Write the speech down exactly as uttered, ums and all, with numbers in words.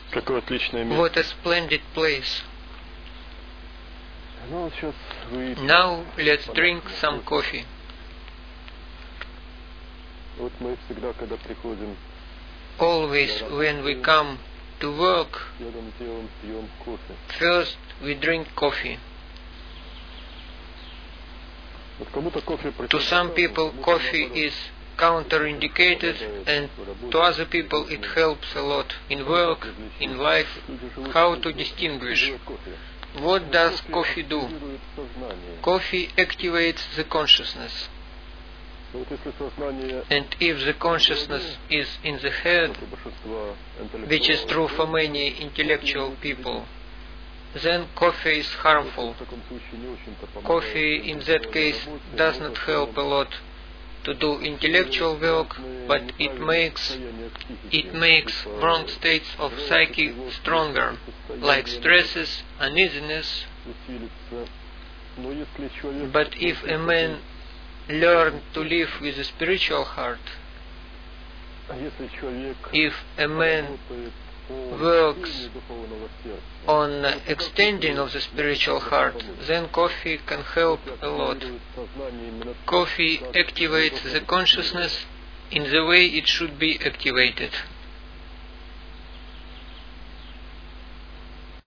Какое отличное место. What a splendid place. Ну, сейчас вы... Now let's drink some coffee. Вот мы всегда, когда приходим, Always when we come to work, первым делом пьем кофе. first we drink coffee. Вот кому-то кофе To some people coffee is counterindicated, and to other people it helps a lot in work, in life. How to distinguish? What does coffee do? Coffee activates the consciousness. And if the consciousness is in the head, which is true for many intellectual people, then coffee is harmful. Coffee in that case does not help a lot to do intellectual work, but it makes it makes wrong states of psyche stronger, like stresses, uneasiness. But if a man learn to live with a spiritual heart, if a man works on extending of the spiritual heart, then coffee can help a lot. Coffee activates the consciousness in the way it should be activated.